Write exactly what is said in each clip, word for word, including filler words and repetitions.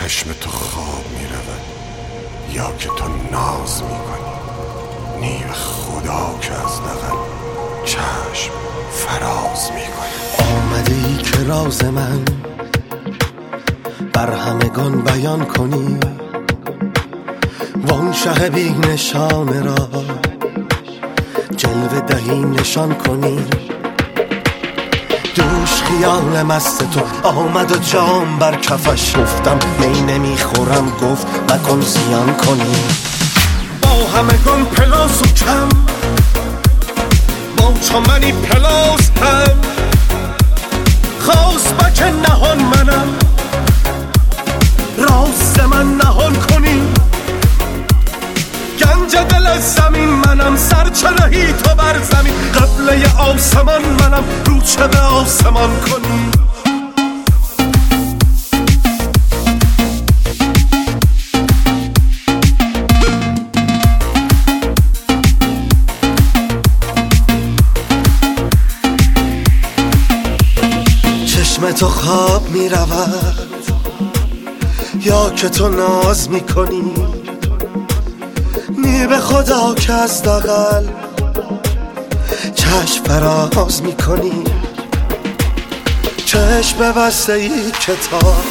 چشم تو خواب می رود یا که تو ناز می کنی، نی به خدا که از دغل چشم فراز می کنی. آمده ای که راز من بر همگان بیان کنی، وان شه بی نشانه را جلوه دهی نشان کنی. دوش خیال مست تو آمد و جام بر کفش، گفتم می نمیخورم، گفت مکن زیان کنی. با همگان پلاس و کم، با چمنی پلاس هم، خواست بک نهان منم، راست من نهان کنی. گنج دل از زمین منم، سرچرهی تو بر زمین، قبله آسمان منم، رو چه به آسمان کنی. چشم تو خواب می رود یا که تو ناز می کنی، نی به خدا که از دغل چشم فراز می کنی. چشم ببسته ای کتاب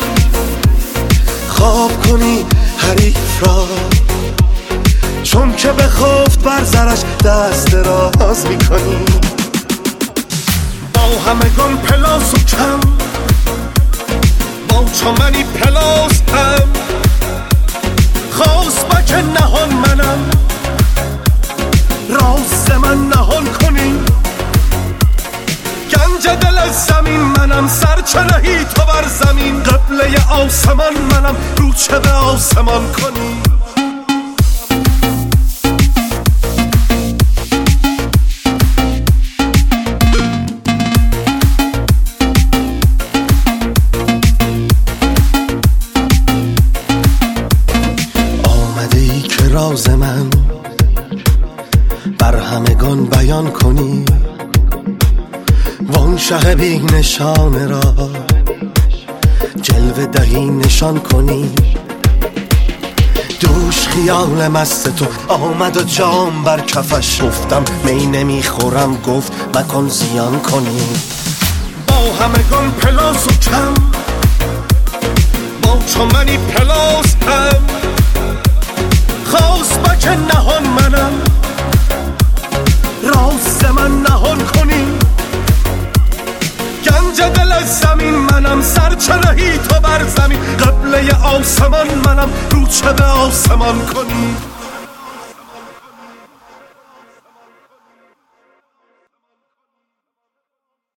خواب کنی حریف را، چون که بخفت بر زرش دست دراز می کنی. با همگان پلاس و کم، با چمنی پلاس هم، خواست بک نهان منم، راست من نهان کنی. گنج دل از زمین منم، سرچرهی تو بر زمین، قبله آسمان منم، رو چه به آسمان کنی. راز من بر همگان بیان کنی، وان شه بی نشانه را جلوه دهی نشان کنی. دوش خیال مست تو آمد و جام بر کفش، گفتم می نمیخورم، گفت مکن زیان کنی. با همگان پلاس و کم، با چمنی پلاس هم، خواست بک نهان منم، راست من نهان کنی. گنج دل از زمین منم، سرچرهی تو بر زمین، قبله آسمان منم، رو چه به آسمان کنی.